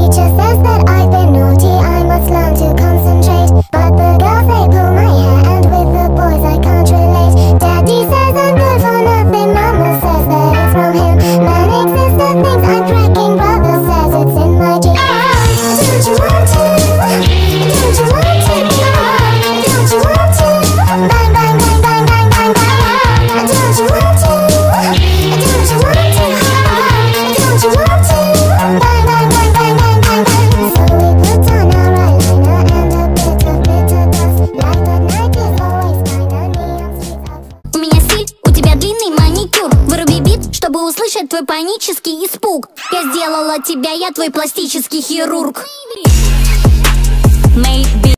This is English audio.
teacher says that I've been naughty, I must learn to concentrate. But the girls, they pull my hair, and with the boys I can't relate. Daddy says I'm good for nothing, Mama says that it's from him. Manic sister thinks I'm cracking, brother says it's in my genes. Don't you want to? Don't you want to? Don't you want to? Bang, bang, bang, bang, bang, bang, bang. Don't you want to? Don't you want to? Don't you want to? Bang, bang, bang, bang, bang, bang, bang. So we put on our eyeliner and a bit of glitter dust. Like the night is always mine, the neon streets of... У меня стиль, у тебя длинный маникюр. Выруби бит, чтобы услышать твой панический испуг. Я сделала тебя, я твой пластический хирург. Maybe